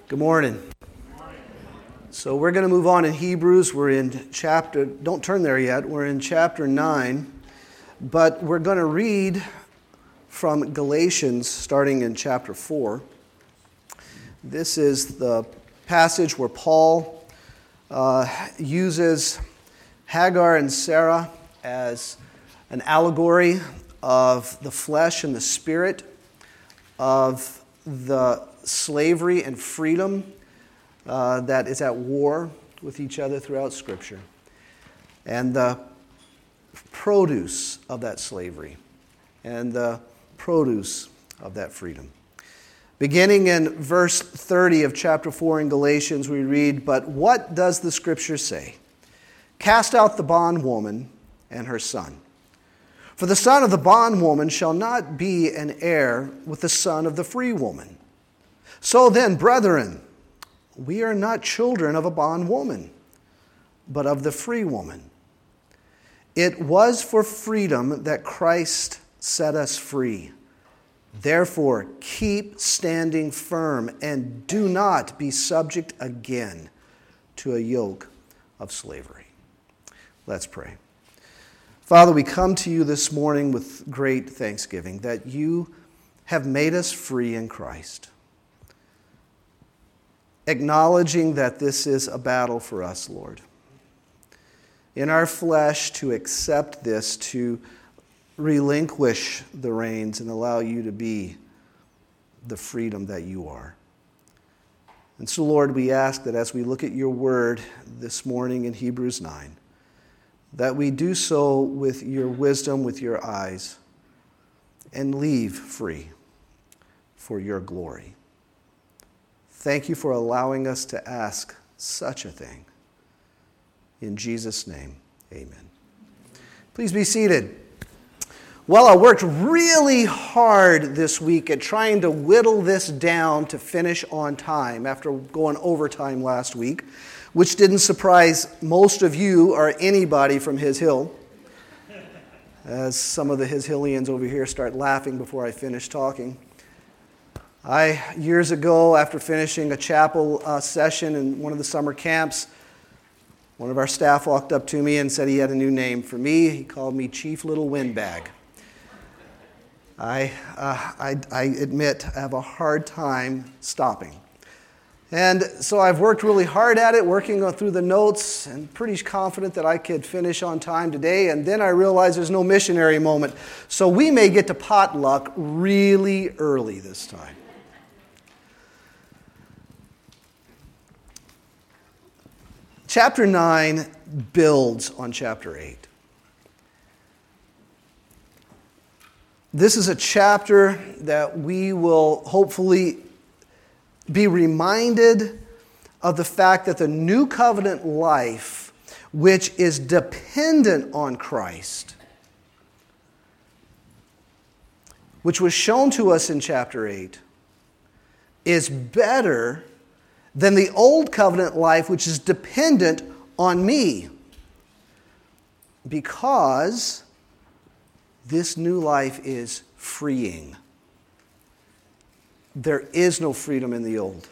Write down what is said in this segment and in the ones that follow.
Good morning. So we're going to move on in Hebrews. We're in don't turn there yet, we're in chapter 9. But we're going to read from Galatians starting in chapter 4. This is the passage where Paul uses Hagar and Sarah as an allegory of the flesh and the spirit, of the slavery and freedom that is at war with each other throughout Scripture, and the produce of that slavery and the produce of that freedom. Beginning in verse 30 of chapter 4 in Galatians, we read, "But what does the Scripture say? Cast out the bondwoman and her son. For the son of the bondwoman shall not be an heir with the son of the free woman. So then, brethren, we are not children of a bondwoman, but of the free woman. It was for freedom that Christ set us free. Therefore, keep standing firm and do not be subject again to a yoke of slavery." Let's pray. Father, we come to you this morning with great thanksgiving that you have made us free in Christ. Acknowledging that this is a battle for us, Lord. In our flesh, to accept this, to relinquish the reins and allow you to be the freedom that you are. And so, Lord, we ask that as we look at your word this morning in Hebrews 9, that we do so with your wisdom, with your eyes, and leave free for your glory. Thank you for allowing us to ask such a thing. In Jesus' name, amen. Please be seated. Well, I worked really hard this week at trying to whittle this down to finish on time after going overtime last week, which didn't surprise most of you or anybody from His Hill, as some of the His Hillians over here start laughing before I finish talking. Years ago, after finishing a chapel session in one of the summer camps, one of our staff walked up to me and said he had a new name for me. He called me Chief Little Windbag. I admit I have a hard time stopping. And so I've worked really hard at it, working through the notes, and pretty confident that I could finish on time today. And then I realized there's no missionary moment. So we may get to potluck really early this time. Chapter 9 builds on chapter 8. This is a chapter that we will hopefully be reminded of the fact that the new covenant life, which is dependent on Christ, which was shown to us in chapter 8, is better than the old covenant life, which is dependent on me. Because this new life is freeing. There is no freedom in the old.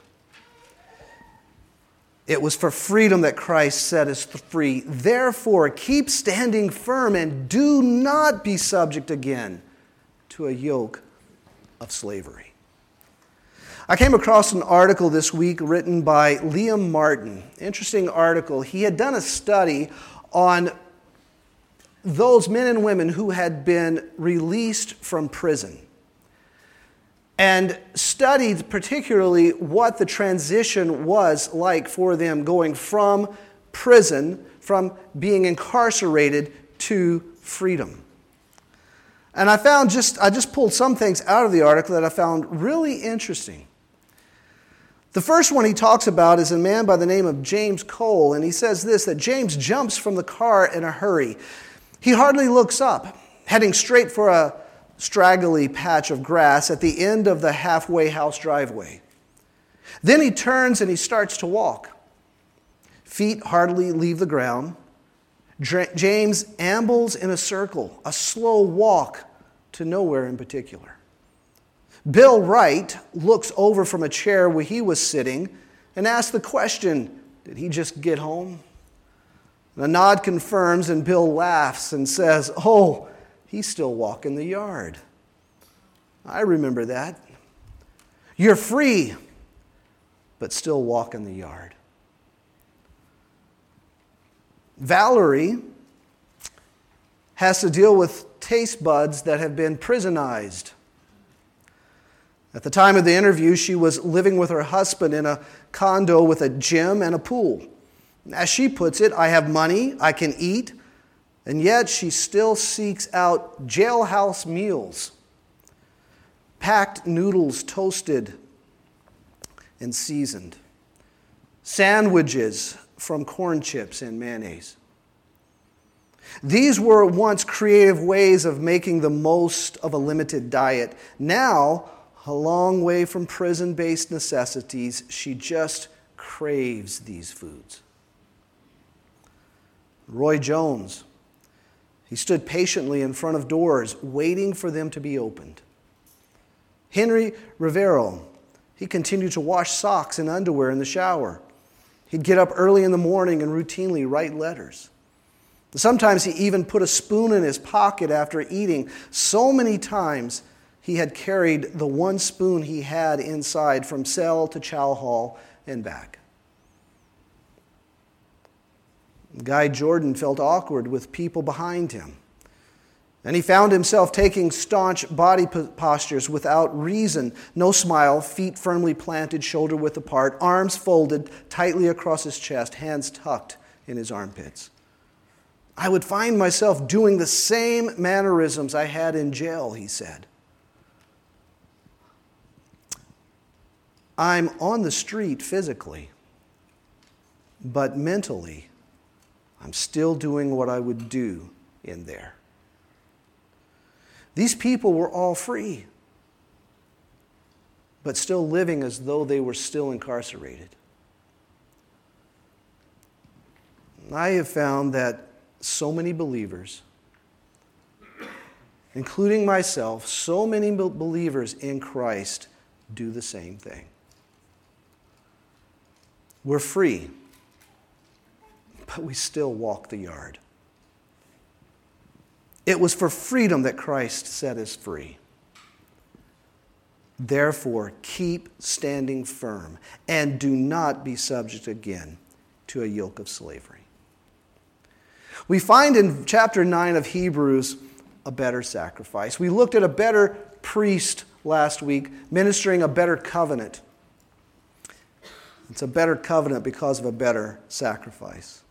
It was for freedom that Christ set us free. Therefore, keep standing firm and do not be subject again to a yoke of slavery. I came across an article this week written by Liam Martin. Interesting article. He had done a study on those men and women who had been released from prison and studied particularly what the transition was like for them going from prison, from being incarcerated to freedom. And I just pulled some things out of the article that I found really interesting. The first one he talks about is a man by the name of James Cole, and he says this, that James jumps from the car in a hurry. He hardly looks up, heading straight for a straggly patch of grass at the end of the halfway house driveway. Then he turns and he starts to walk. Feet hardly leave the ground. James ambles in a circle, a slow walk to nowhere in particular. Bill Wright looks over from a chair where he was sitting and asks the question, did he just get home? And a nod confirms, and Bill laughs and says, oh, he's still walking the yard. I remember that. You're free, but still walking the yard. Valerie has to deal with taste buds that have been prisonized. At the time of the interview, she was living with her husband in a condo with a gym and a pool. As she puts it, I have money, I can eat, and yet she still seeks out jailhouse meals, packed noodles toasted and seasoned, sandwiches from corn chips and mayonnaise. These were once creative ways of making the most of a limited diet. Now, a long way from prison-based necessities, she just craves these foods. Roy Jones, he stood patiently in front of doors, waiting for them to be opened. Henry Rivero, he continued to wash socks and underwear in the shower. He'd get up early in the morning and routinely write letters. Sometimes he even put a spoon in his pocket after eating. So many times he had carried the one spoon he had inside from cell to chow hall and back. Guy Jordan felt awkward with people behind him, and he found himself taking staunch body postures without reason. No smile, feet firmly planted, shoulder width apart, arms folded tightly across his chest, hands tucked in his armpits. I would find myself doing the same mannerisms I had in jail, he said. I'm on the street physically, but mentally, I'm still doing what I would do in there. These people were all free, but still living as though they were still incarcerated. I have found that so many believers, including myself, so many believers in Christ do the same thing. We're free, but we still walk the yard. It was for freedom that Christ set us free. Therefore, keep standing firm and do not be subject again to a yoke of slavery. We find in chapter 9 of Hebrews a better sacrifice. We looked at a better priest last week, ministering a better covenant. It's a better covenant because of a better sacrifice.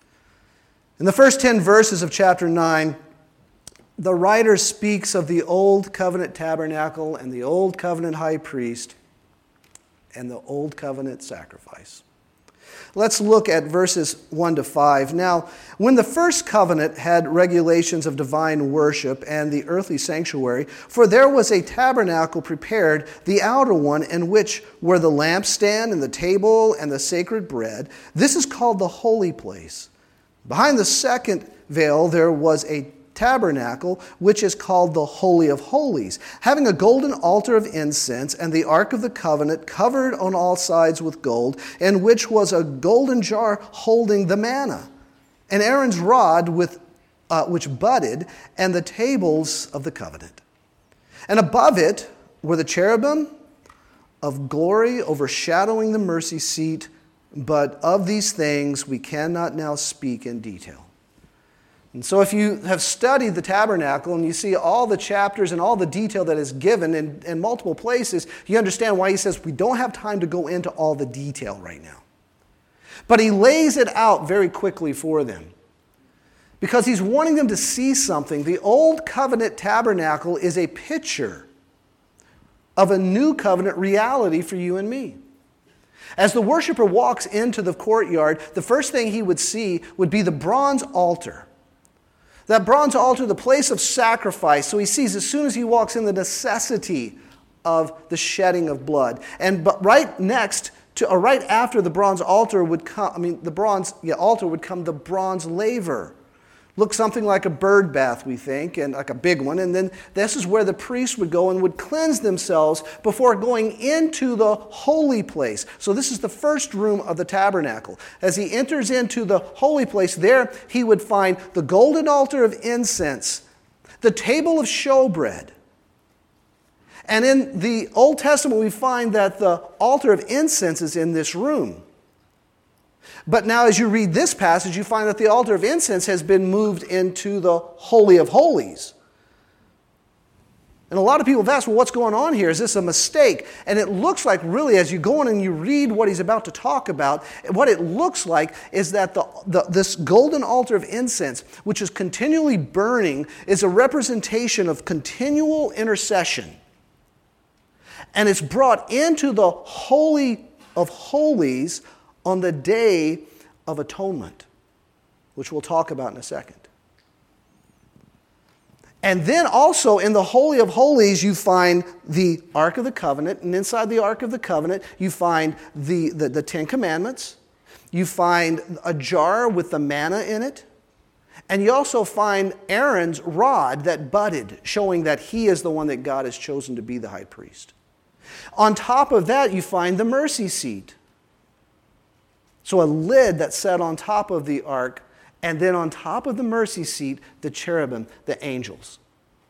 In the first 10 verses of chapter 9, the writer speaks of the old covenant tabernacle and the old covenant high priest and the old covenant sacrifice. Let's look at verses 1 to 5. Now, when the first covenant had regulations of divine worship and the earthly sanctuary, for there was a tabernacle prepared, the outer one, in which were the lampstand and the table and the sacred bread. This is called the holy place. Behind the second veil there was a tabernacle, which is called the Holy of Holies, having a golden altar of incense and the Ark of the Covenant covered on all sides with gold, in which was a golden jar holding the manna, and Aaron's rod which budded, and the tables of the covenant. And above it were the cherubim of glory overshadowing the mercy seat, but of these things we cannot now speak in detail. And so if you have studied the tabernacle and you see all the chapters and all the detail that is given in multiple places, you understand why he says we don't have time to go into all the detail right now. But he lays it out very quickly for them because he's wanting them to see something. The old covenant tabernacle is a picture of a new covenant reality for you and me. As the worshiper walks into the courtyard, the first thing he would see would be the bronze altar. That bronze altar, the place of sacrifice. So he sees as soon as he walks in the necessity of the shedding of blood. But right next to, or right after the bronze altar would come, the bronze altar would come the bronze laver. Looked something like a bird bath, we think, and like a big one. And then this is where the priests would go and would cleanse themselves before going into the holy place. So this is the first room of the tabernacle. As he enters into the holy place, there he would find the golden altar of incense, the table of showbread. And in the Old Testament, we find that the altar of incense is in this room. But now as you read this passage, you find that the altar of incense has been moved into the Holy of Holies. And a lot of people have asked, well, what's going on here? Is this a mistake? And it looks like, really, as you go in and you read what he's about to talk about, what it looks like is that this golden altar of incense, which is continually burning, is a representation of continual intercession. And it's brought into the Holy of Holies on the Day of Atonement, which we'll talk about in a second. And then also in the Holy of Holies, you find the Ark of the Covenant. And inside the Ark of the Covenant, you find the Ten Commandments. You find a jar with the manna in it. And you also find Aaron's rod that budded, showing that he is the one that God has chosen to be the high priest. On top of that, you find the mercy seat. So a lid that sat on top of the ark, and then on top of the mercy seat, the cherubim, the angels.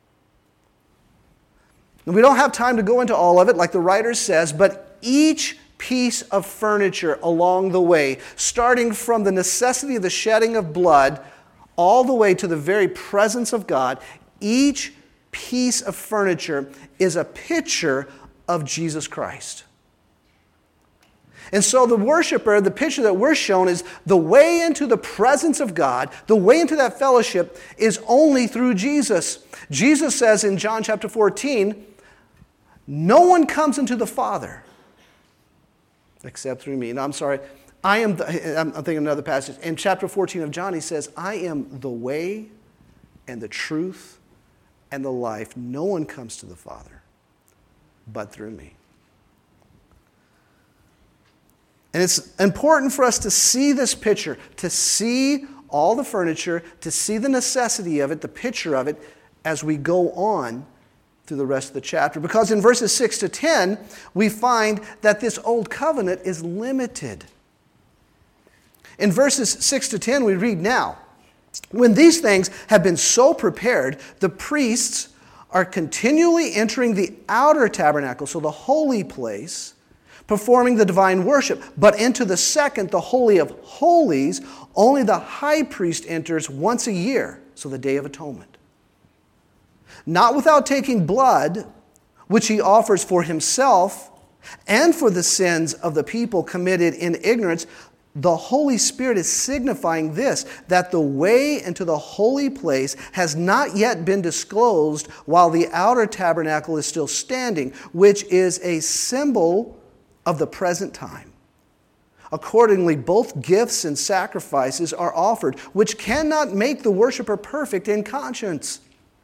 And we don't have time to go into all of it, like the writer says, but each piece of furniture along the way, starting from the necessity of the shedding of blood, all the way to the very presence of God, each piece of furniture is a picture of Jesus Christ. And so the worshiper, the picture that we're shown is the way into the presence of God, the way into that fellowship is only through Jesus. Jesus says in John chapter 14, no one comes into the Father except through me. No, I'm sorry. I'm thinking of another passage. In chapter 14 of John, he says, I am the way and the truth and the life. No one comes to the Father but through me. And it's important for us to see this picture, to see all the furniture, to see the necessity of it, the picture of it, as we go on through the rest of the chapter. Because in verses 6 to 10, we find that this old covenant is limited. In verses 6 to 10, we read now, when these things have been so prepared, the priests are continually entering the outer tabernacle, so the holy place, performing the divine worship. But into the second, the Holy of Holies, only the high priest enters once a year, so the Day of Atonement. Not without taking blood, which he offers for himself and for the sins of the people committed in ignorance. The Holy Spirit is signifying this, that the way into the holy place has not yet been disclosed while the outer tabernacle is still standing, which is a symbol of the present time. Accordingly, both gifts and sacrifices are offered, which cannot make the worshiper perfect in conscience,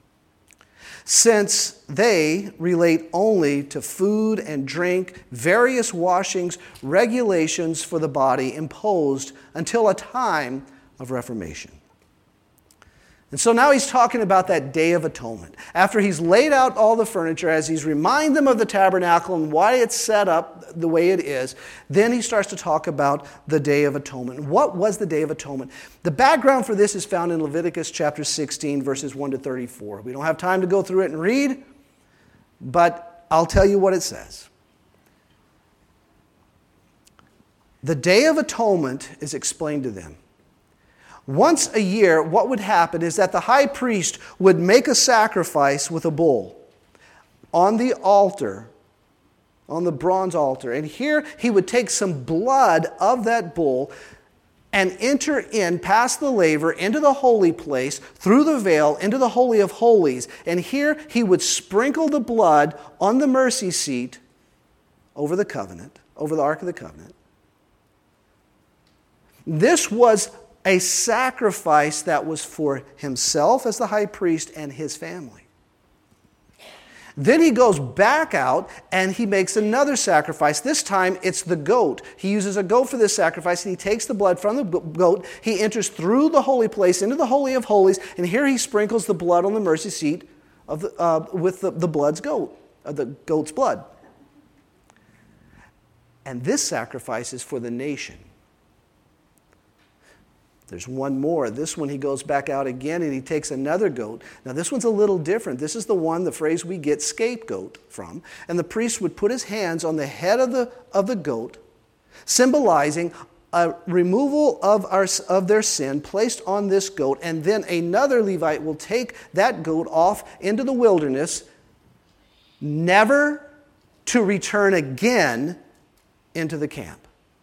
since they relate only to food and drink, various washings, regulations for the body imposed until a time of reformation. And so now he's talking about that Day of Atonement. After he's laid out all the furniture, as he's reminded them of the tabernacle and why it's set up the way it is, then he starts to talk about the Day of Atonement. What was the Day of Atonement? The background for this is found in Leviticus chapter 16, verses 1 to 34. We don't have time to go through it and read, but I'll tell you what it says. The Day of Atonement is explained to them. Once a year, what would happen is that the high priest would make a sacrifice with a bull on the altar, on the bronze altar. And here he would take some blood of that bull and enter in past the laver into the holy place, through the veil, into the Holy of Holies. And here he would sprinkle the blood on the mercy seat over the covenant, over the Ark of the Covenant. This was a sacrifice that was for himself as the high priest and his family. Then he goes back out and he makes another sacrifice. This time it's the goat. He uses a goat for this sacrifice, and he takes the blood from the goat. He enters through the holy place into the Holy of Holies, and here he sprinkles the blood on the mercy seat of with the goat's blood. And this sacrifice is for the nation. There's one more. This one he goes back out again and he takes another goat. Now this one's a little different. This is the phrase we get scapegoat from. And the priest would put his hands on the head of the goat, symbolizing a removal of their sin placed on this goat. And then another Levite will take that goat off into the wilderness, never to return again into the camp.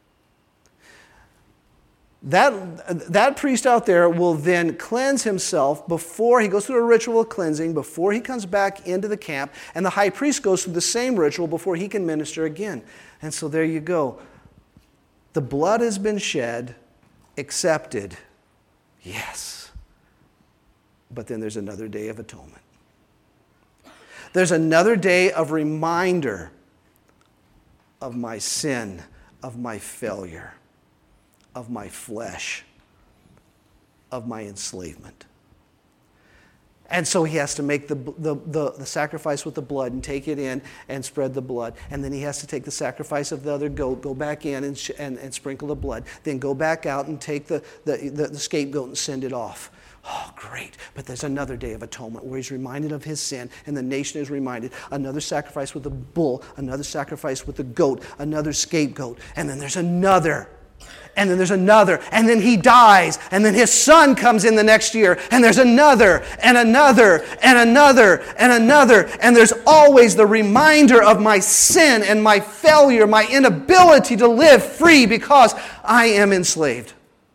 That priest out there will then cleanse himself before he goes through a ritual of cleansing, before he comes back into the camp, and the high priest goes through the same ritual before he can minister again. And so there you go. The blood has been shed, accepted, yes. But then there's another day of atonement. There's another day of reminder of my sin, of my failure, of my flesh, of my enslavement. And so he has to make the sacrifice with the blood and take it in and spread the blood. And then he has to take the sacrifice of the other goat, go back in and sprinkle the blood. Then go back out and take the scapegoat and send it off. Oh, great. But there's another day of atonement where he's reminded of his sin and the nation is reminded. Another sacrifice with the bull, another sacrifice with the goat, another scapegoat. And then there's another. And then there's another, and then he dies, and then his son comes in the next year, and there's another, and another, and another, and another, and there's always the reminder of my sin and my failure, my inability to live free because I am enslaved.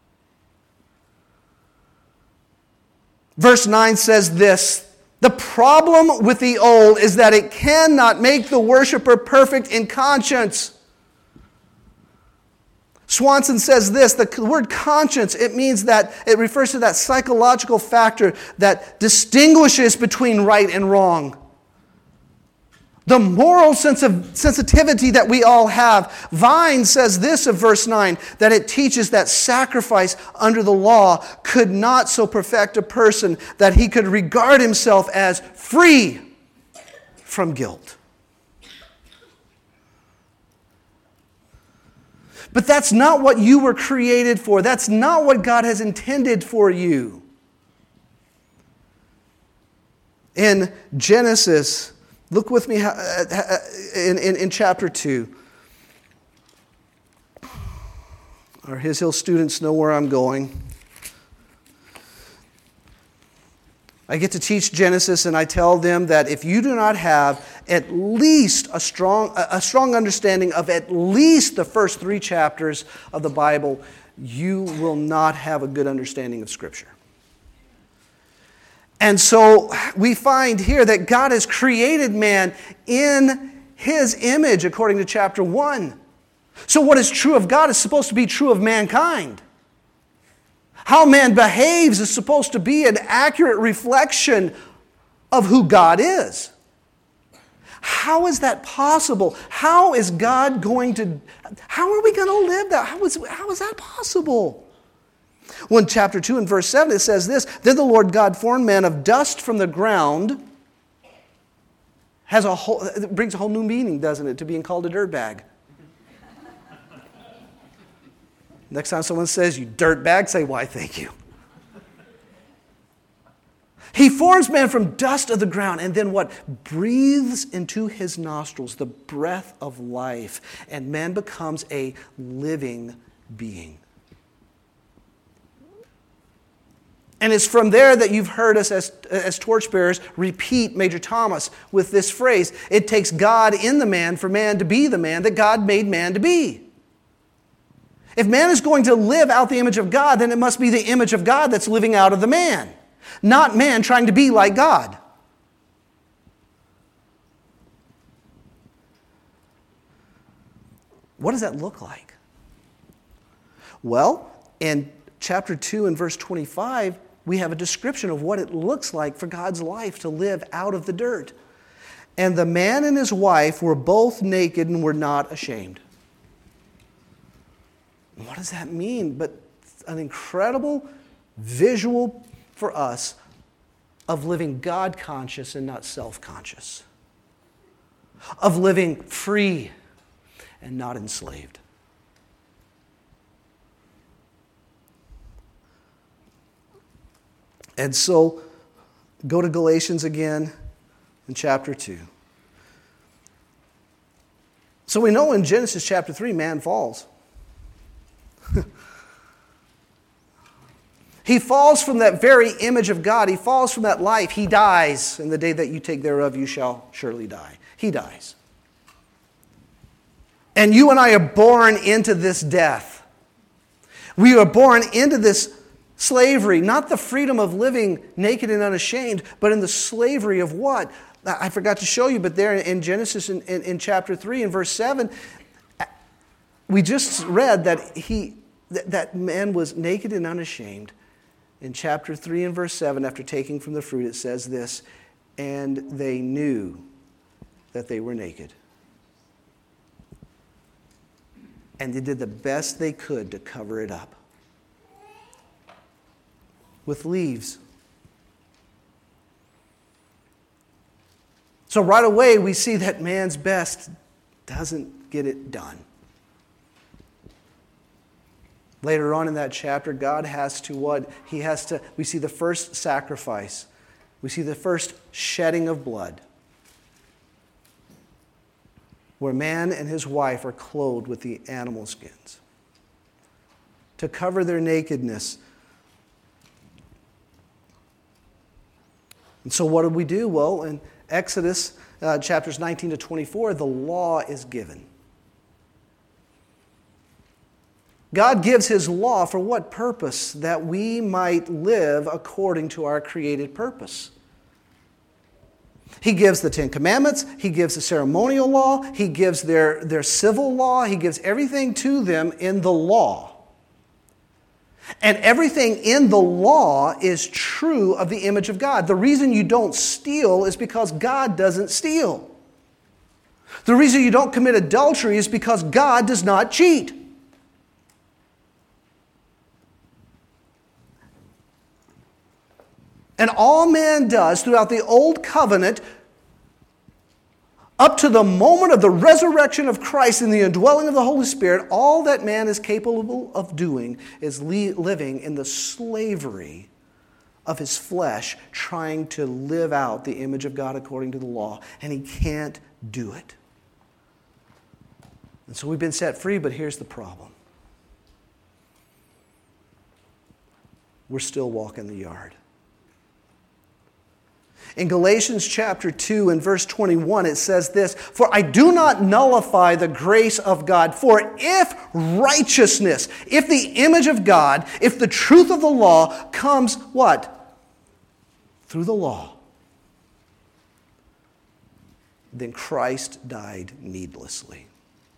Verse 9 says this: the problem with the old is that it cannot make the worshiper perfect in conscience. Swanson says this: the word conscience, it means that it refers to that psychological factor that distinguishes between right and wrong. The moral sensitivity that we all have. Vine says this of verse 9, that it teaches that sacrifice under the law could not so perfect a person that he could regard himself as free from guilt. But that's not what you were created for. That's not what God has intended for you. In Genesis, look with me in chapter 2. Our His Hill students know where I'm going. I get to teach Genesis, and I tell them that if you do not have at least a strong understanding of at least the first 3 chapters of the Bible, you will not have a good understanding of Scripture. And so we find here that God has created man in His image, according to chapter 1. So what is true of God is supposed to be true of mankind. How man behaves is supposed to be an accurate reflection of who God is. How is that possible? How are we going to live that? How is that possible? Well, in chapter 2 and verse 7 it says this: then the Lord God formed man of dust from the ground. It brings a whole new meaning, doesn't it, to being called a dirtbag? Next time someone says, you dirtbag, say, why, thank you. He forms man from dust of the ground and then what? Breathes into his nostrils the breath of life, and man becomes a living being. And it's from there that you've heard us as torchbearers repeat Major Thomas with this phrase: it takes God in the man for man to be the man that God made man to be. If man is going to live out the image of God, then it must be the image of God that's living out of the man, not man trying to be like God. What does that look like? Well, in chapter 2 and verse 25, we have a description of what it looks like for God's life to live out of the dirt. And the man and his wife were both naked and were not ashamed. What does that mean? But an incredible visual for us of living God-conscious and not self-conscious. Of living free and not enslaved. And so, go to Galatians again in chapter 2. So we know in Genesis chapter 3, man falls. He falls from that very image of God. He falls from that life. He dies. And the day that you take thereof, you shall surely die. He dies. And you and I are born into this death. We are born into this slavery, not the freedom of living naked and unashamed, but in the slavery of what? I forgot to show you, but there in Genesis in chapter 3 and verse 7, we just read that man was naked and unashamed. In chapter 3 and verse 7, after taking from the fruit, it says this, and they knew that they were naked. And they did the best they could to cover it up with leaves. So right away we see that man's best doesn't get it done. Later on in that chapter, God has to what? We see the first sacrifice. We see the first shedding of blood. Where man and his wife are clothed with the animal skins. To cover their nakedness. And so what do we do? Well, in Exodus chapters 19 to 24, the law is given. God gives his law for what purpose? That we might live according to our created purpose. He gives the Ten Commandments. He gives the ceremonial law. He gives their civil law. He gives everything to them in the law. And everything in the law is true of the image of God. The reason you don't steal is because God doesn't steal. The reason you don't commit adultery is because God does not cheat. And all man does throughout the Old Covenant, up to the moment of the resurrection of Christ and the indwelling of the Holy Spirit, all that man is capable of doing is living in the slavery of his flesh, trying to live out the image of God according to the law. And he can't do it. And so we've been set free, but here's the problem. We're still walking the yard. In Galatians chapter 2 and verse 21, it says this, "For I do not nullify the grace of God, for if righteousness, if the image of God, if the truth of the law comes," what? Through the law. Then Christ died needlessly.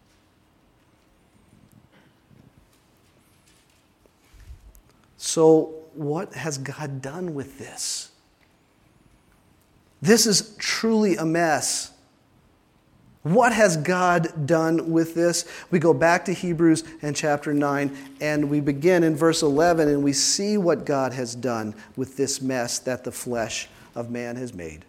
So what has God done with this? This is truly a mess. What has God done with this? We go back to Hebrews and chapter 9, and we begin in verse 11, and we see what God has done with this mess that the flesh of man has made.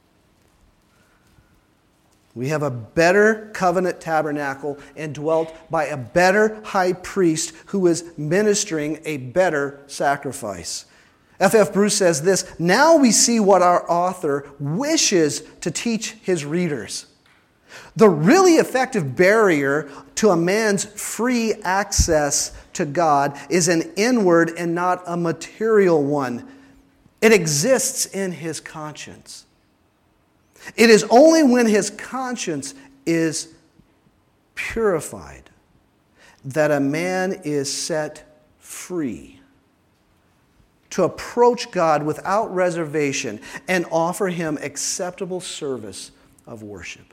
We have a better covenant tabernacle indwelt by a better high priest who is ministering a better sacrifice. F.F. Bruce says this, "Now we see what our author wishes to teach his readers. The really effective barrier to a man's free access to God is an inward and not a material one. It exists in his conscience. It is only when his conscience is purified that a man is set free to approach God without reservation and offer him acceptable service of worship."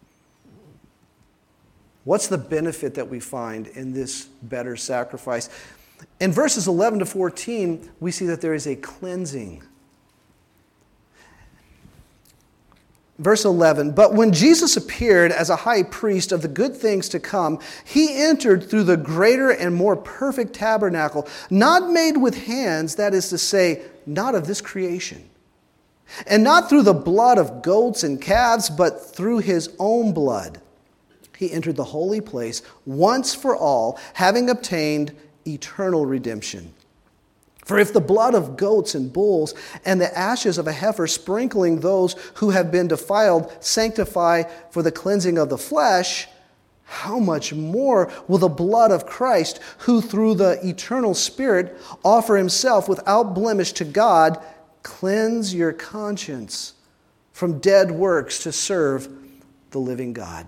What's the benefit that we find in this better sacrifice? In verses 11 to 14, we see that there is a cleansing. Verse 11, but when Jesus appeared as a high priest of the good things to come, he entered through the greater and more perfect tabernacle, not made with hands, that is to say, not of this creation. And not through the blood of goats and calves, but through his own blood. He entered the holy place once for all, having obtained eternal redemption. For if the blood of goats and bulls and the ashes of a heifer sprinkling those who have been defiled sanctify for the cleansing of the flesh, how much more will the blood of Christ, who through the eternal Spirit offer himself without blemish to God, cleanse your conscience from dead works to serve the living God?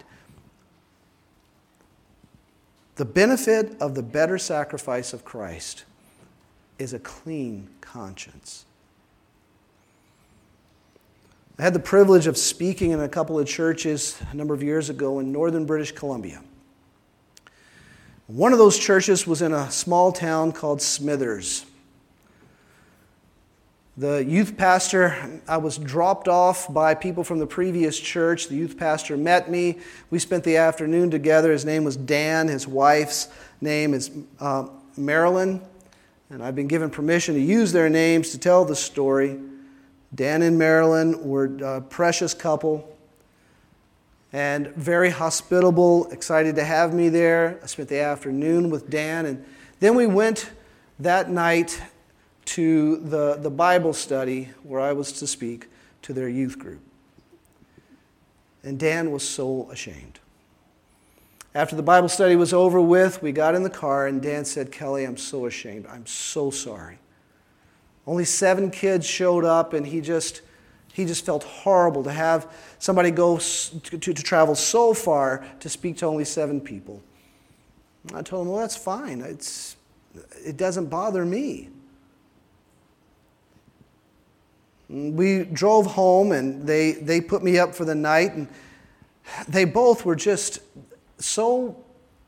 The benefit of the better sacrifice of Christ is a clean conscience. I had the privilege of speaking in a couple of churches a number of years ago in northern British Columbia. One of those churches was in a small town called Smithers. The youth pastor, I was dropped off by people from the previous church. The youth pastor met me. We spent the afternoon together. His name was Dan. His wife's name is Marilyn. And I've been given permission to use their names to tell the story. Dan and Marilyn were a precious couple and very hospitable, excited to have me there. I spent the afternoon with Dan, and then we went that night to the Bible study where I was to speak to their youth group. And Dan was so ashamed. After the Bible study was over with, we got in the car, and Dan said, "Kelly, I'm so ashamed. I'm so sorry. Only 7 kids showed up, and he just felt horrible to have somebody go to travel so far to speak to only 7 people." I told him, "Well, that's fine. It doesn't bother me." We drove home, and they put me up for the night, and they both were just so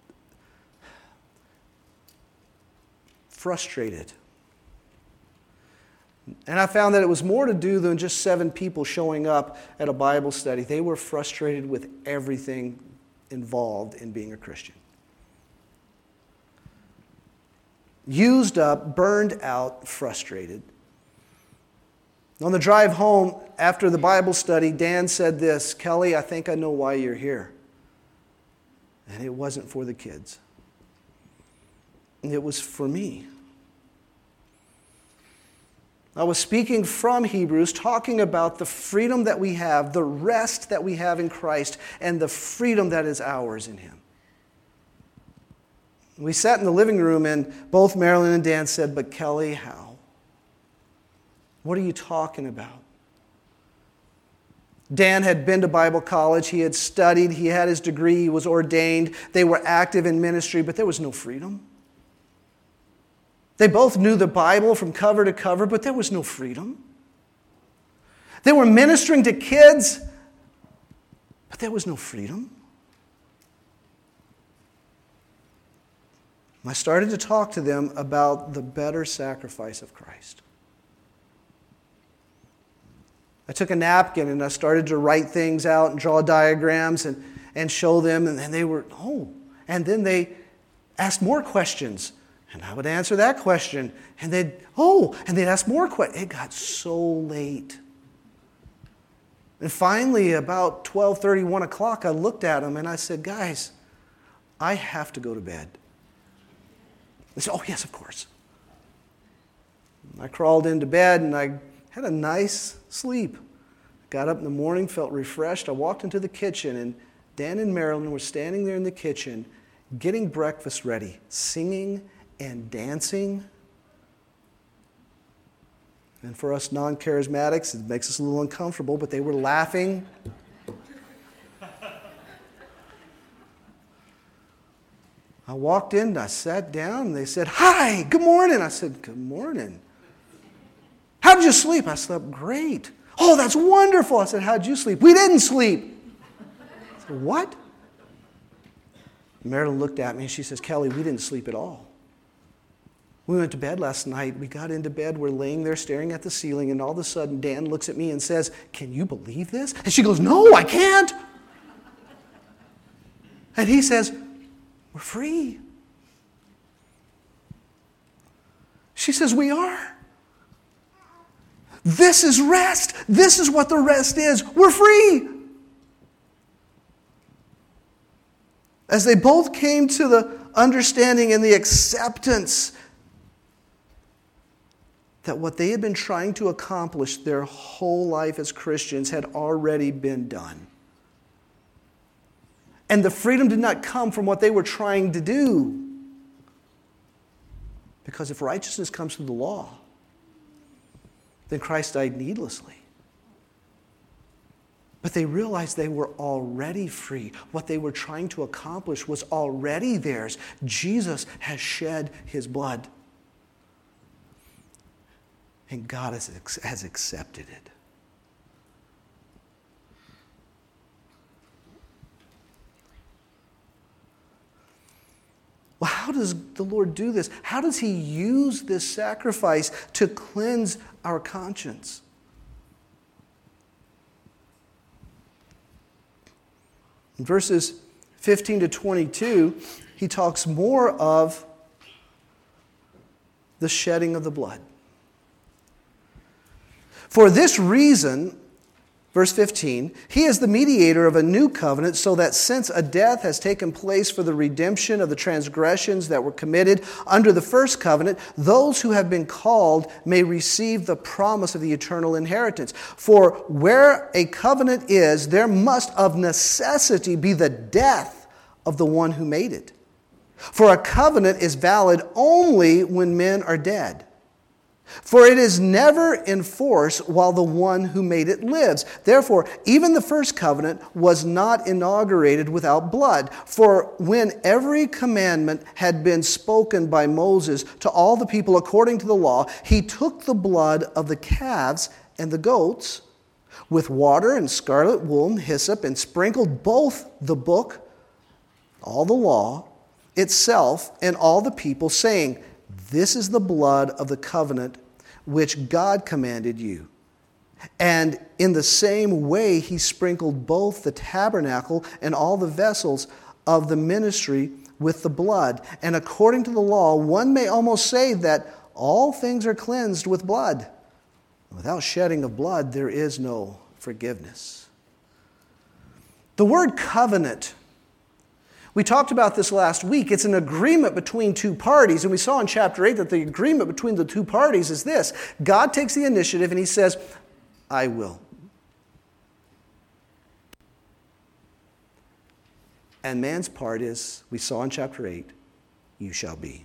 frustrated. And I found that it was more to do than just 7 people showing up at a Bible study. They were frustrated with everything involved in being a Christian. Used up, burned out, frustrated. On the drive home after the Bible study, Dan said this, "Kelly, I think I know why you're here." And it wasn't for the kids. It was for me. I was speaking from Hebrews, talking about the freedom that we have, the rest that we have in Christ, and the freedom that is ours in Him. We sat in the living room, and both Marilyn and Dan said, "But Kelly, how? What are you talking about?" Dan had been to Bible college. He had studied. He had his degree. He was ordained. They were active in ministry, but there was no freedom. They both knew the Bible from cover to cover, but there was no freedom. They were ministering to kids, but there was no freedom. I started to talk to them about the better sacrifice of Christ. I took a napkin and I started to write things out and draw diagrams and show them. And then they were, and then they asked more questions. And I would answer that question. And they'd ask more questions. It got so late. And finally, about 12:30, 1 o'clock, I looked at them and I said, "Guys, I have to go to bed." They said, "Oh, yes, of course." I crawled into bed and I had a nice sleep. Got up in the morning, felt refreshed. I walked into the kitchen, and Dan and Marilyn were standing there in the kitchen getting breakfast ready, singing and dancing. And for us non-charismatics, it makes us a little uncomfortable, but they were laughing. I walked in, I sat down, and they said, "Hi, good morning." I said, "Good morning. How did you sleep?" "I slept great." "Oh, that's wonderful." I said, "How did you sleep?" "We didn't sleep." I said, "What?" Marilyn looked at me and she says, "Kelly, we didn't sleep at all." We went to bed last night. We got into bed. We're laying there staring at the ceiling, and all of a sudden Dan looks at me and says, "Can you believe this?" And she goes, "No, I can't." And he says, "We're free." She says, "We are. This is rest. This is what the rest is. We're free." As they both came to the understanding and the acceptance that what they had been trying to accomplish their whole life as Christians had already been done. And the freedom did not come from what they were trying to do. Because if righteousness comes through the law, then Christ died needlessly. But they realized they were already free. What they were trying to accomplish was already theirs. Jesus has shed his blood. And God has accepted it. Well, how does the Lord do this? How does he use this sacrifice to cleanse our conscience? In verses 15 to 22, he talks more of the shedding of the blood. For this reason, verse 15, he is the mediator of a new covenant, so that since a death has taken place for the redemption of the transgressions that were committed under the first covenant, those who have been called may receive the promise of the eternal inheritance. For where a covenant is, there must of necessity be the death of the one who made it. For a covenant is valid only when men are dead. For it is never in force while the one who made it lives. Therefore, even the first covenant was not inaugurated without blood. For when every commandment had been spoken by Moses to all the people according to the law, he took the blood of the calves and the goats with water and scarlet wool and hyssop and sprinkled both the book, all the law itself, and all the people, saying, "This is the blood of the covenant which God commanded you." And in the same way he sprinkled both the tabernacle and all the vessels of the ministry with the blood. And according to the law, one may almost say that all things are cleansed with blood. Without shedding of blood, there is no forgiveness. The word covenant, we talked about this last week. It's an agreement between two parties. And we saw in chapter 8 that the agreement between the two parties is this. God takes the initiative and he says, "I will." And man's part is, we saw in chapter 8, "You shall be."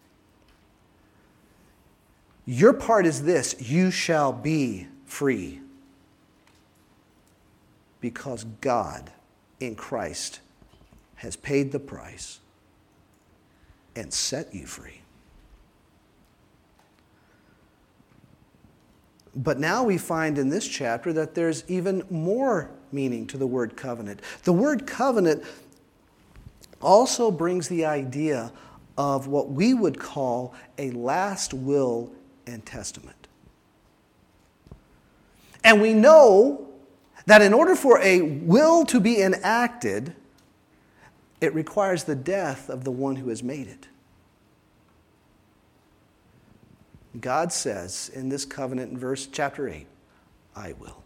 Your part is this: you shall be free. Because God in Christ has paid the price and set you free. But now we find in this chapter that there's even more meaning to the word covenant. The word covenant also brings the idea of what we would call a last will and testament. And we know that in order for a will to be enacted, it requires the death of the one who has made it. God says in this covenant in chapter 8, "I will."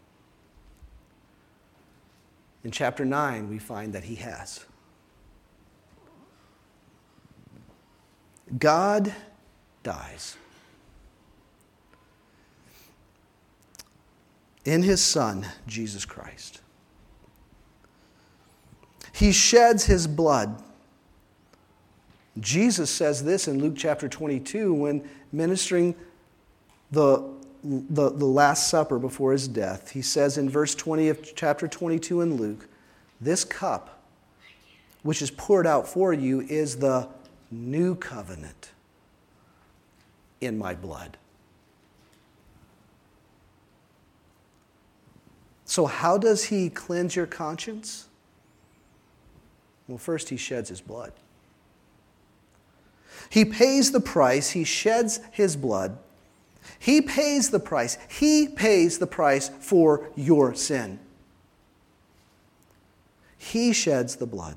In chapter 9, we find that he has. God dies. In his Son, Jesus Christ. He sheds his blood. Jesus says this in Luke chapter 22 when ministering the Last Supper before his death. He says in verse 20 of chapter 22 in Luke, "This cup which is poured out for you is the new covenant in my blood." So how does he cleanse your conscience? Well, first he sheds his blood. He pays the price. He sheds his blood. He pays the price. He pays the price for your sin. He sheds the blood.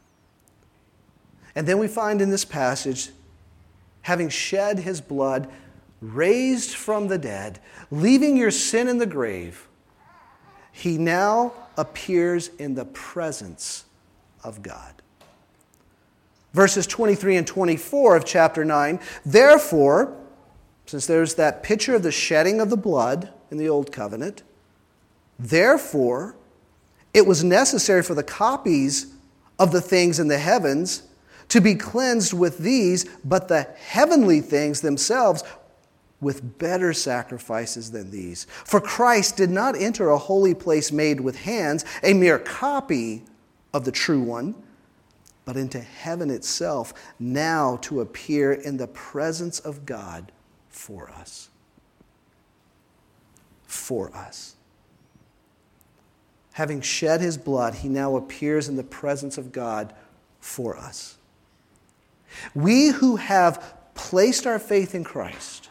And then we find in this passage, having shed his blood, raised from the dead, leaving your sin in the grave, he now appears in the presence of God. Verses 23 and 24 of chapter 9, therefore, since there's that picture of the shedding of the blood in the Old Covenant, therefore, it was necessary for the copies of the things in the heavens to be cleansed with these, but the heavenly things themselves with better sacrifices than these. For Christ did not enter a holy place made with hands, a mere copy of the true one, but into heaven itself, now to appear in the presence of God for us. For us. Having shed his blood, he now appears in the presence of God for us. We who have placed our faith in Christ,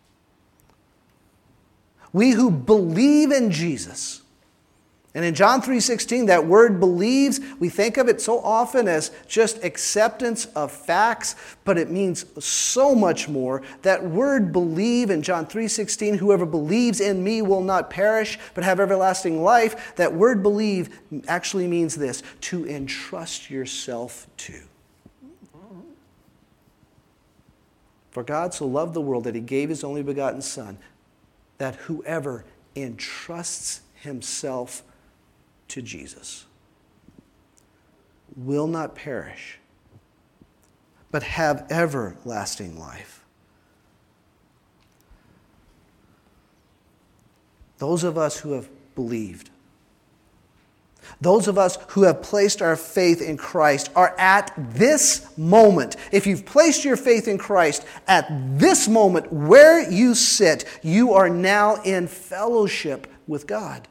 we who believe in Jesus, and in John 3:16, that word believes, we think of it so often as just acceptance of facts, but it means so much more. That word believe in John 3:16, whoever believes in me will not perish, but have everlasting life. That word believe actually means this, to entrust yourself to. For God so loved the world that he gave his only begotten Son, that whoever entrusts himself to Jesus will not perish, but have everlasting life. Those of us who have believed, those of us who have placed our faith in Christ are at this moment. If you've placed your faith in Christ at this moment where you sit, you are now in fellowship with God.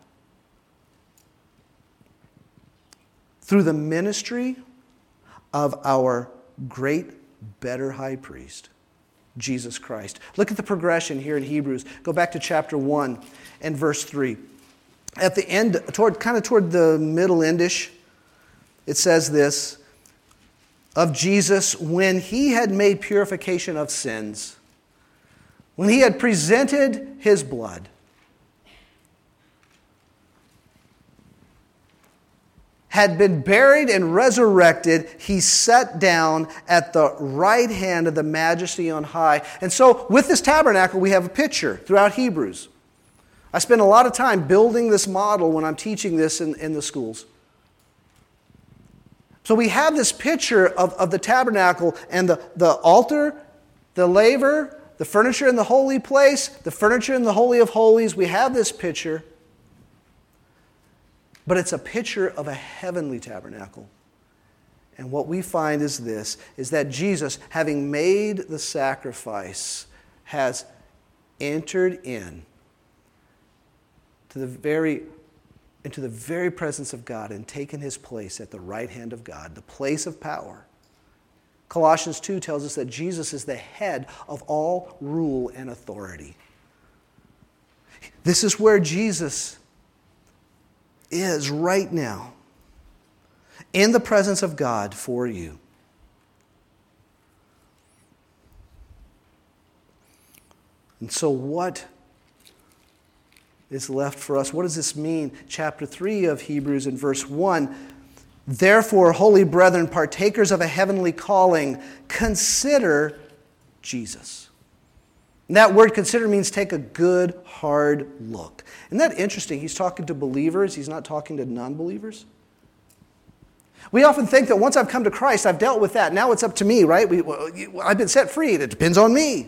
Through the ministry of our great, better high priest, Jesus Christ. Look at the progression here in Hebrews. Go back to chapter 1 and verse 3. At the end, toward the middle endish, it says this, of Jesus, when he had made purification of sins, when he had presented his blood, had been buried and resurrected, he sat down at the right hand of the Majesty on high. And so with this tabernacle, we have a picture throughout Hebrews. I spend a lot of time building this model when I'm teaching this in the schools. So we have this picture of the tabernacle and the altar, the laver, the furniture in the holy place, the furniture in the Holy of Holies. We have this picture. But it's a picture of a heavenly tabernacle. And what we find is this, is that Jesus, having made the sacrifice, has entered into the very presence of God and taken his place at the right hand of God, the place of power. Colossians 2 tells us that Jesus is the head of all rule and authority. This is where Jesus is right now, in the presence of God for you. And so what is left for us? What does this mean? Chapter 3 of Hebrews in verse 1. Therefore, holy brethren, partakers of a heavenly calling, consider Jesus. And that word consider means take a good, hard look. Isn't that interesting? He's talking to believers. He's not talking to non-believers. We often think that once I've come to Christ, I've dealt with that. Now it's up to me, right? I've been set free. It depends on me.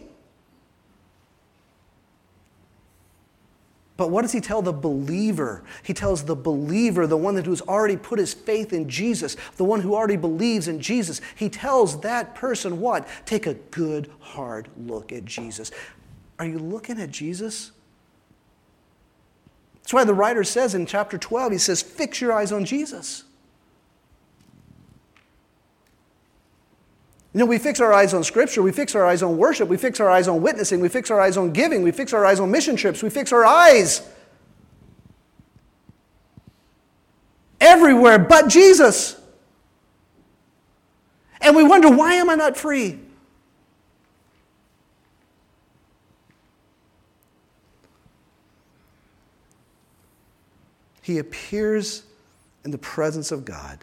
But what does he tell the believer? He tells the believer, the one who's already put his faith in Jesus, the one who already believes in Jesus. He tells that person what? Take a good, hard look at Jesus. Are you looking at Jesus? That's why the writer says in chapter 12, he says, fix your eyes on Jesus. We fix our eyes on Scripture, we fix our eyes on worship, we fix our eyes on witnessing, we fix our eyes on giving, we fix our eyes on mission trips, we fix our eyes everywhere but Jesus. And we wonder, why am I not free? He appears in the presence of God.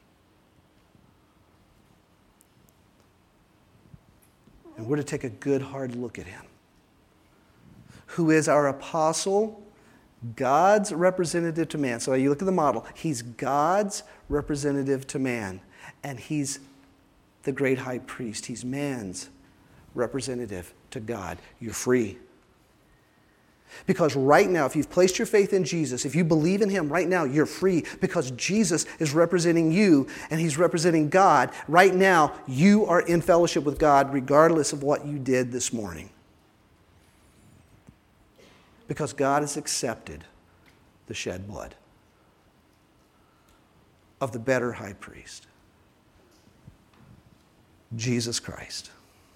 And we're to take a good, hard look at him, who is our apostle, God's representative to man. So you look at the model. He's God's representative to man. And he's the great high priest. He's man's representative to God. You're free. Because right now, if you've placed your faith in Jesus, if you believe in him right now, you're free. Because Jesus is representing you and he's representing God. Right now, you are in fellowship with God regardless of what you did this morning. Because God has accepted the shed blood of the better high priest, Jesus Christ.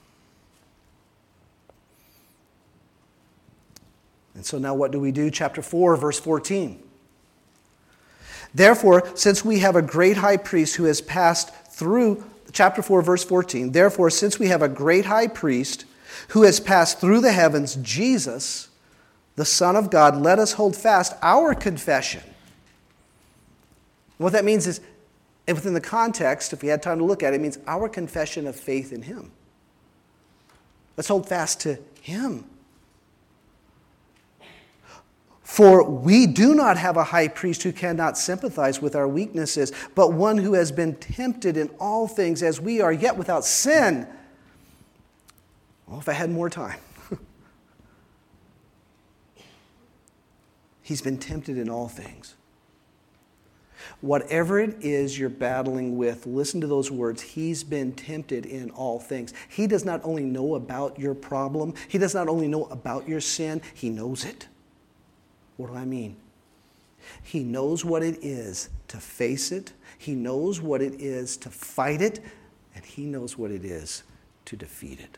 And so now what do we do? Chapter 4, verse 14. Therefore, since we have a great high priest who has passed through, chapter 4, verse 14. Therefore, since we have a great high priest who has passed through the heavens, Jesus, the Son of God, let us hold fast our confession. What that means is, and within the context, if we had time to look at it, it means our confession of faith in him. Let's hold fast to him. For we do not have a high priest who cannot sympathize with our weaknesses, but one who has been tempted in all things as we are, yet without sin. Well, if I had more time. He's been tempted in all things. Whatever it is you're battling with, listen to those words. He's been tempted in all things. He does not only know about your problem. He does not only know about your sin. He knows it. What do I mean? He knows what it is to face it. He knows what it is to fight it. And he knows what it is to defeat it.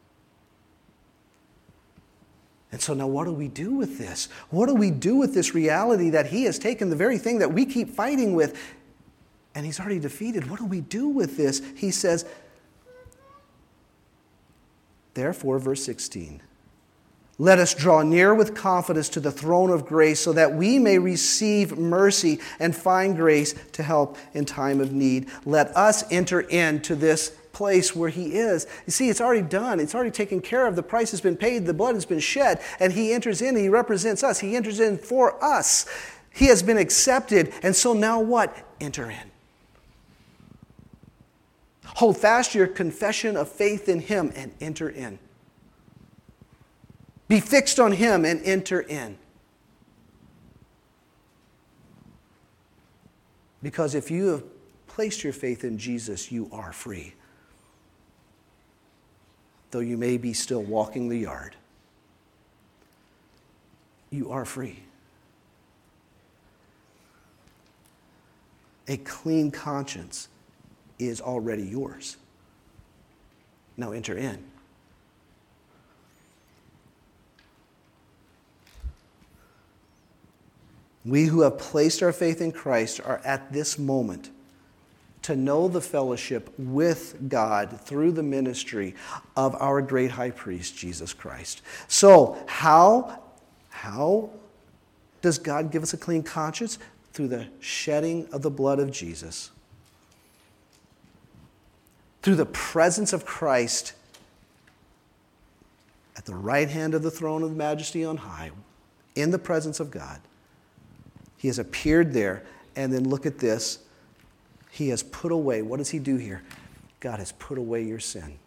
And so now what do we do with this? What do we do with this reality that he has taken the very thing that we keep fighting with and he's already defeated? What do we do with this? He says, therefore, verse 16, let us draw near with confidence to the throne of grace so that we may receive mercy and find grace to help in time of need. Let us enter into this place where he is. You see, it's already done. It's already taken care of. The price has been paid. The blood has been shed. And he enters in. He represents us. He enters in for us. He has been accepted. And so now what? Enter in. Hold fast your confession of faith in him and enter in. Be fixed on him and enter in. Because if you have placed your faith in Jesus, you are free. Though you may be still walking the yard, you are free. A clean conscience is already yours. Now enter in. We who have placed our faith in Christ are at this moment to know the fellowship with God through the ministry of our great high priest, Jesus Christ. So, how does God give us a clean conscience? Through the shedding of the blood of Jesus. Through the presence of Christ at the right hand of the throne of the majesty on high, in the presence of God. He has appeared there, and then look at this. He has put away, what does he do here? God has put away your sin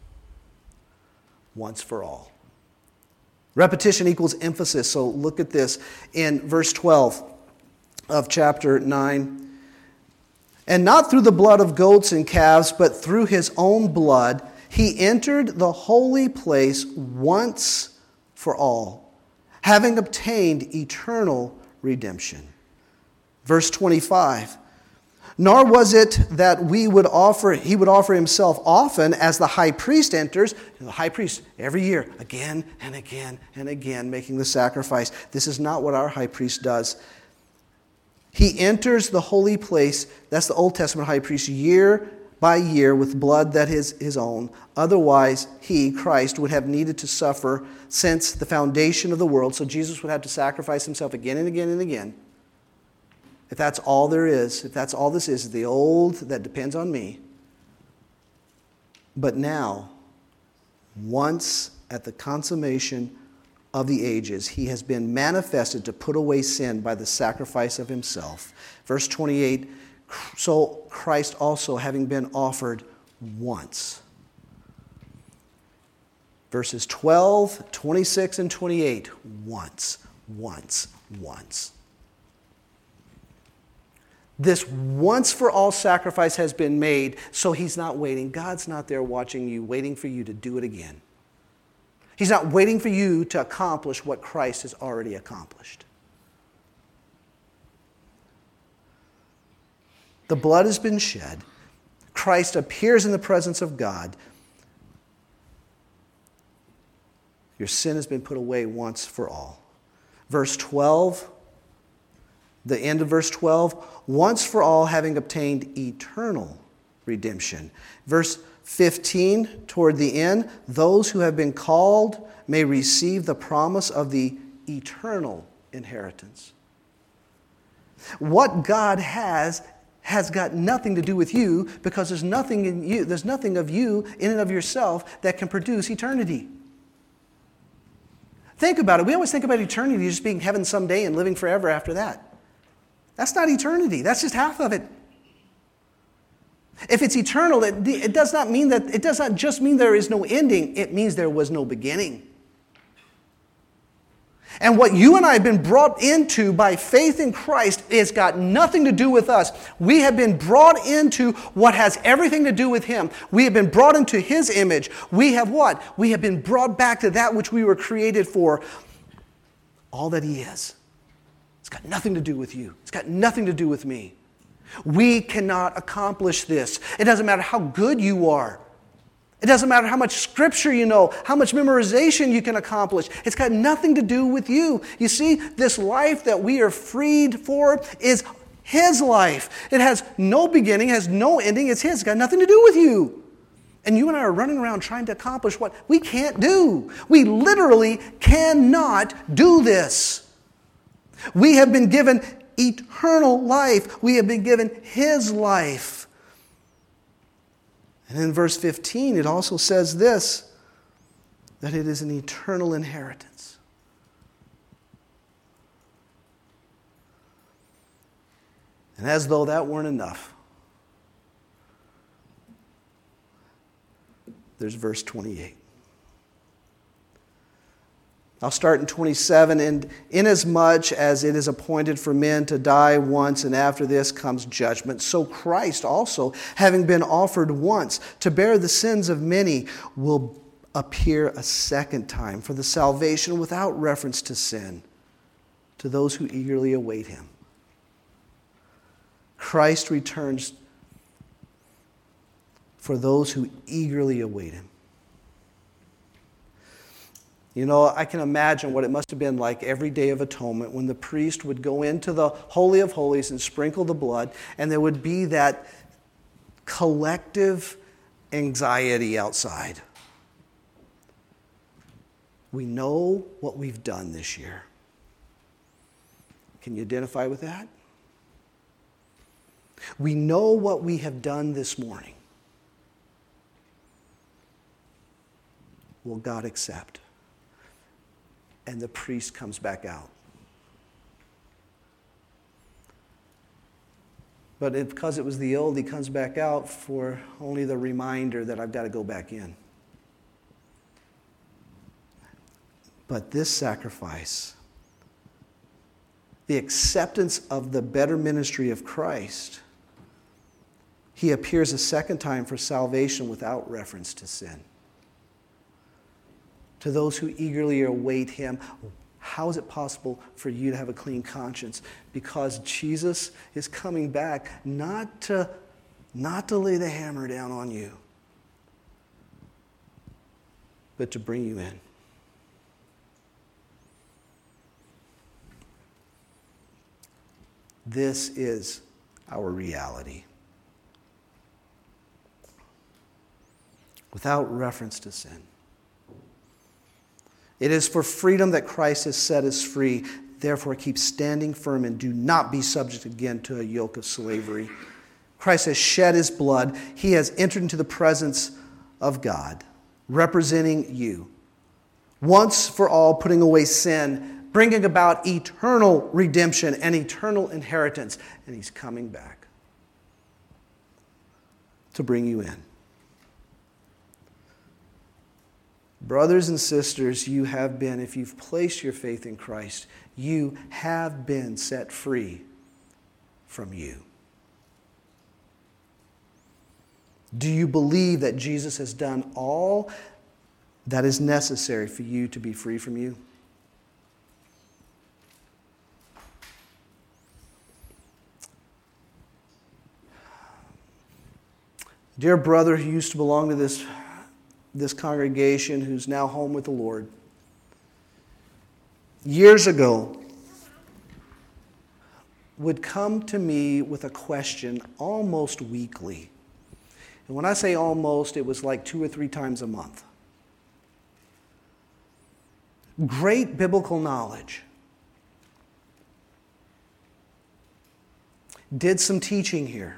once for all. Repetition equals emphasis, so look at this in verse 12 of chapter 9. And not through the blood of goats and calves, but through his own blood, he entered the holy place once for all, having obtained eternal redemption. Verse 25. Nor was it that he would offer himself often as the high priest enters. The high priest, every year, again and again and again, making the sacrifice. This is not what our high priest does. He enters the holy place, that's the Old Testament high priest, year by year with blood that is his own. Otherwise, he, Christ, would have needed to suffer since the foundation of the world. So Jesus would have to sacrifice himself again and again and again. If that's all there is, if that's all this is the old that depends on me. But now, once at the consummation of the ages, he has been manifested to put away sin by the sacrifice of himself. Verse 28, so Christ also, having been offered once. Verses 12, 26, and 28, once. This once-for-all sacrifice has been made, so he's not waiting. God's not there watching you, waiting for you to do it again. He's not waiting for you to accomplish what Christ has already accomplished. The blood has been shed. Christ appears in the presence of God. Your sin has been put away once for all. Verse 12, the end of verse 12, once for all having obtained eternal redemption. Verse 15, toward the end, those who have been called may receive the promise of the eternal inheritance. What God has got nothing to do with you, because there's nothing in you, there's nothing of you in and of yourself that can produce eternity. Think about it. We always think about eternity just being heaven someday and living forever after that. That's not eternity. That's just half of it. If it's eternal, it does not mean that, it does not just mean there is no ending. It means there was no beginning. And what you and I have been brought into by faith in Christ has got nothing to do with us. We have been brought into what has everything to do with Him. We have been brought into His image. We have what? We have been brought back to that which we were created for. All that He is. It's got nothing to do with you. It's got nothing to do with me. We cannot accomplish this. It doesn't matter how good you are. It doesn't matter how much scripture you know, how much memorization you can accomplish. It's got nothing to do with you. You see, this life that we are freed for is His life. It has no beginning, has no ending. It's His. It's got nothing to do with you. And you and I are running around trying to accomplish what we can't do. We literally cannot do this. We have been given eternal life. We have been given His life. And in verse 15, it also says this, that it is an eternal inheritance. And as though that weren't enough, there's verse 28. I'll start in 27. And inasmuch as it is appointed for men to die once, and after this comes judgment, so Christ also, having been offered once to bear the sins of many, will appear a second time for the salvation without reference to sin to those who eagerly await Him. Christ returns for those who eagerly await Him. You know, I can imagine what it must have been like every day of atonement when the priest would go into the Holy of Holies and sprinkle the blood, and there would be that collective anxiety outside. We know what we've done this year. Can you identify with that? We know what we have done this morning. Will God accept? And the priest comes back out. But because it was the old, he comes back out for only the reminder that I've got to go back in. But this sacrifice, the acceptance of the better ministry of Christ, He appears a second time for salvation without reference to sin. To those who eagerly await Him. How is it possible for you to have a clean conscience? Because Jesus is coming back not to lay the hammer down on you, but to bring you in. This is our reality. Without reference to sin. It is for freedom that Christ has set us free. Therefore, keep standing firm and do not be subject again to a yoke of slavery. Christ has shed his blood. He has entered into the presence of God, representing you. Once for all, putting away sin, bringing about eternal redemption and eternal inheritance. And he's coming back to bring you in. Brothers and sisters, you have been, if you've placed your faith in Christ, you have been set free from you. Do you believe that Jesus has done all that is necessary for you to be free from you? Dear brother who used to belong to this congregation, who's now home with the Lord, years ago would come to me with a question almost weekly. And when I say almost, it was like 2 or 3 times a month. Great biblical knowledge. Did some teaching here.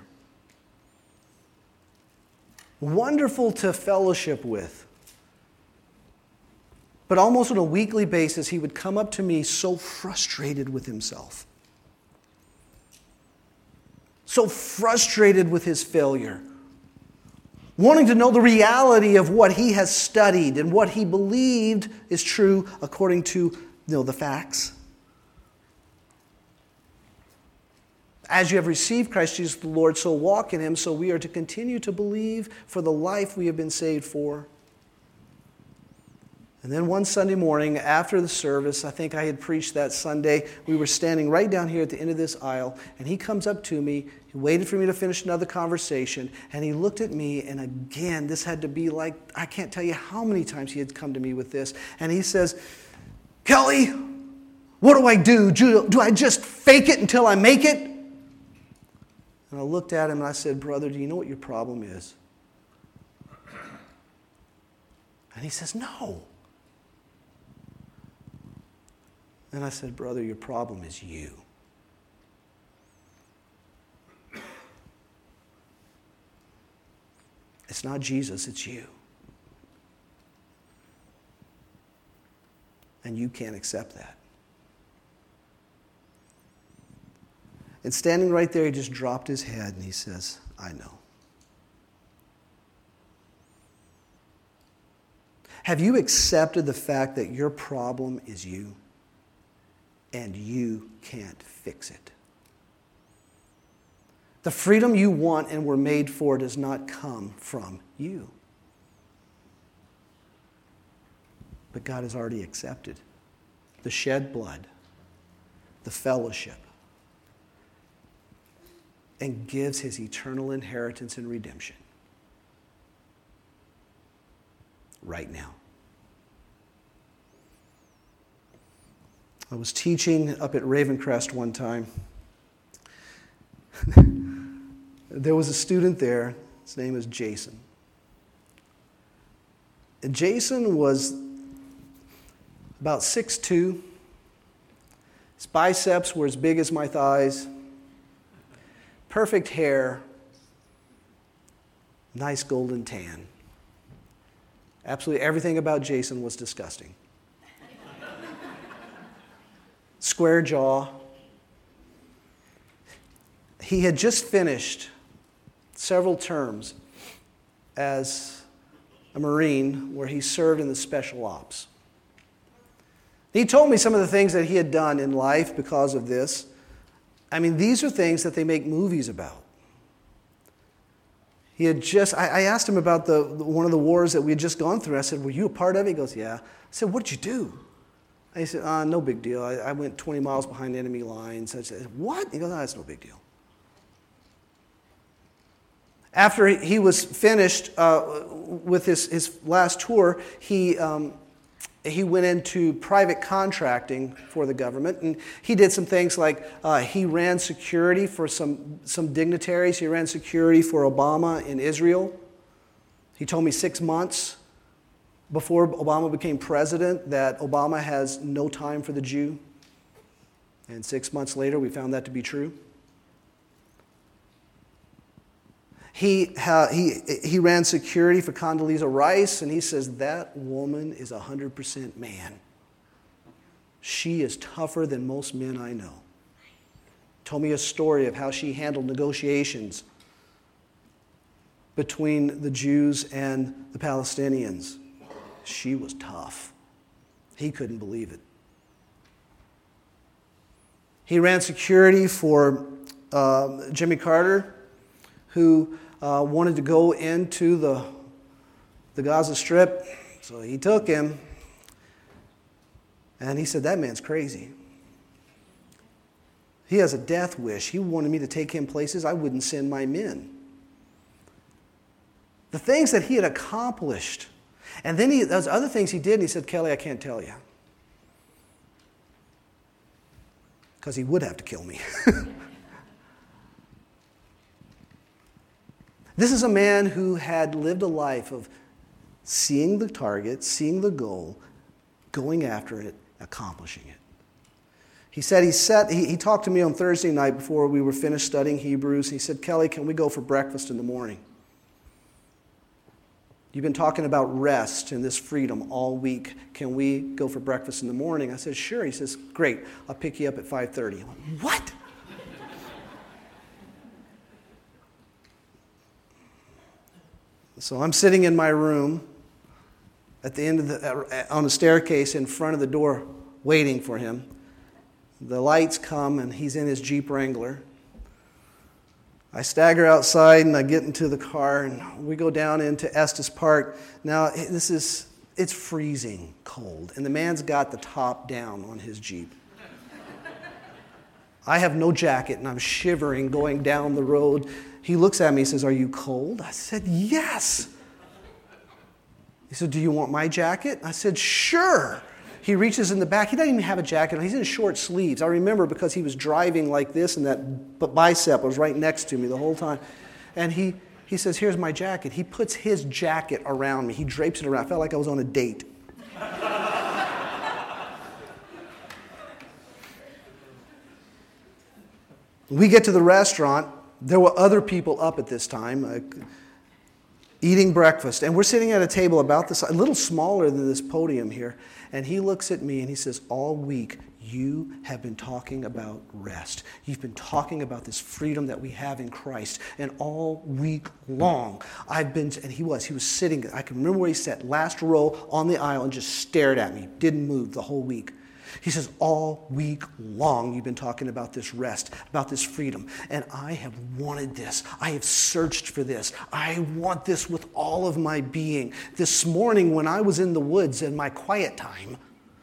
Wonderful to fellowship with. But almost on a weekly basis, he would come up to me so frustrated with himself. So frustrated with his failure. Wanting to know the reality of what he has studied and what he believed is true according to the facts. As you have received Christ Jesus the Lord, so walk in him, so we are to continue to believe for the life we have been saved for. And then one Sunday morning after the service, I think I had preached that Sunday, we were standing right down here at the end of this aisle, and he comes up to me, he waited for me to finish another conversation, and he looked at me, and again, this had to be like, I can't tell you how many times he had come to me with this, and he says, Kelly, what do I do? Do I just fake it until I make it? And I looked at him and I said, brother, do you know what your problem is? And he says, no. And I said, brother, your problem is you. It's not Jesus, it's you. And you can't accept that. And standing right there, he just dropped his head and he says, I know. Have you accepted the fact that your problem is you and you can't fix it? The freedom you want and were made for does not come from you. But God has already accepted the shed blood, the fellowship, and gives his eternal inheritance and redemption right now. I was teaching up at Ravencrest one time. There was a student there. His name is Jason. And Jason was about 6'2". His biceps were as big as my thighs. Perfect hair, nice golden tan. Absolutely everything about Jason was disgusting. Square jaw. He had just finished several terms as a Marine where he served in the special ops. He told me some of the things that he had done in life because of this. I mean, these are things that they make movies about. He had just, I asked him about one of the wars that we had just gone through. I said, were you a part of it? He goes, yeah. I said, what did you do? He said, no big deal. I went 20 miles behind enemy lines. I said, what? He goes, no, that's no big deal. After he was finished with his last tour, he went into private contracting for the government, and he did some things like he ran security for some dignitaries. He ran security for Obama in Israel. He told me 6 months before Obama became president that Obama has no time for the Jew. And 6 months later, we found that to be true. He ran security for Condoleezza Rice, and he says, that woman is 100% man. She is tougher than most men I know. Told me a story of how she handled negotiations between the Jews and the Palestinians. She was tough. He couldn't believe it. He ran security for Jimmy Carter, who wanted to go into the Gaza Strip. So he took him, and he said, that man's crazy. He has a death wish. He wanted me to take him places I wouldn't send my men. The things that he had accomplished. And then those other things he did, and he said, Kelly, I can't tell you. Because he would have to kill me. This is a man who had lived a life of seeing the target, seeing the goal, going after it, accomplishing it. He said he talked to me on Thursday night before we were finished studying Hebrews. He said, Kelly, can we go for breakfast in the morning? You've been talking about rest and this freedom all week. Can we go for breakfast in the morning? I said, sure. He says, great. I'll pick you up at 5:30. I'm like, what? So I'm sitting in my room at the end of on the staircase in front of the door waiting for him. The lights come and he's in his Jeep Wrangler. I stagger outside and I get into the car and we go down into Estes Park. Now it's freezing cold and the man's got the top down on his Jeep. I have no jacket and I'm shivering going down the road. He looks at me and says, are you cold? I said, yes. He said, do you want my jacket? I said, sure. He reaches in the back. He doesn't even have a jacket on. He's in short sleeves. I remember because he was driving like this and that bicep was right next to me the whole time. And he says, here's my jacket. He puts his jacket around me. He drapes it around. I felt like I was on a date. We get to the restaurant. There were other people up at this time eating breakfast. And we're sitting at a table about this, a little smaller than this podium here. And he looks at me and he says, all week you have been talking about rest. You've been talking about this freedom that we have in Christ. And all week long, and he was sitting, I can remember where he sat, last row on the aisle and just stared at me, didn't move the whole week. He says, all week long you've been talking about this rest, about this freedom. And I have wanted this. I have searched for this. I want this with all of my being. This morning when I was in the woods in my quiet time,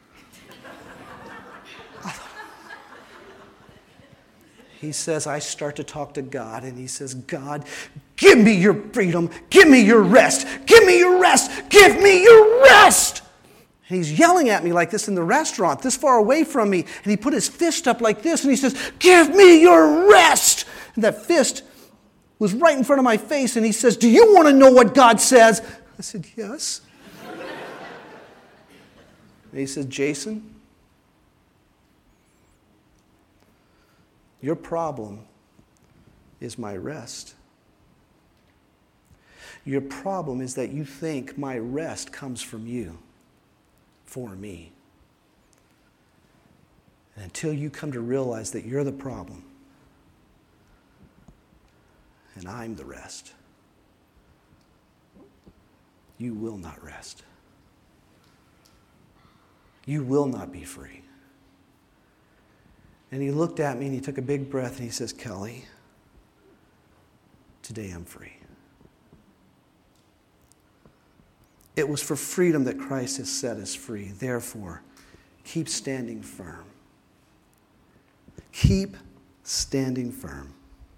he says, I start to talk to God, and he says, God, give me your freedom. Give me your rest. Give me your rest. Give me your rest. And he's yelling at me like this in the restaurant, this far away from me. And he put his fist up like this, and he says, give me your rest. And that fist was right in front of my face, and he says, do you want to know what God says? I said, yes. And he said, Jason, your problem is my rest. Your problem is that you think my rest comes from you. For me. And until you come to realize that you're the problem and I'm the rest, you will not rest. You will not be free. And he looked at me and he took a big breath and he says, Kelly, today I'm free. It was for freedom that Christ has set us free. Therefore, Keep standing firm. Keep standing firm.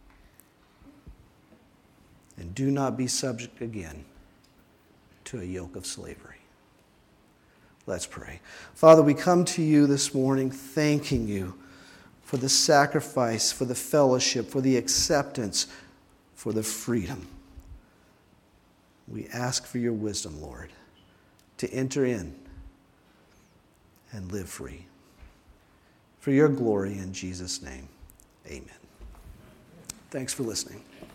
And do not be subject again to a yoke of slavery. Let's pray. Father, we come to you this morning thanking you for the sacrifice, for the fellowship, for the acceptance, for the freedom. We ask for your wisdom, Lord, to enter in and live free. For your glory in Jesus' name, amen. Thanks for listening.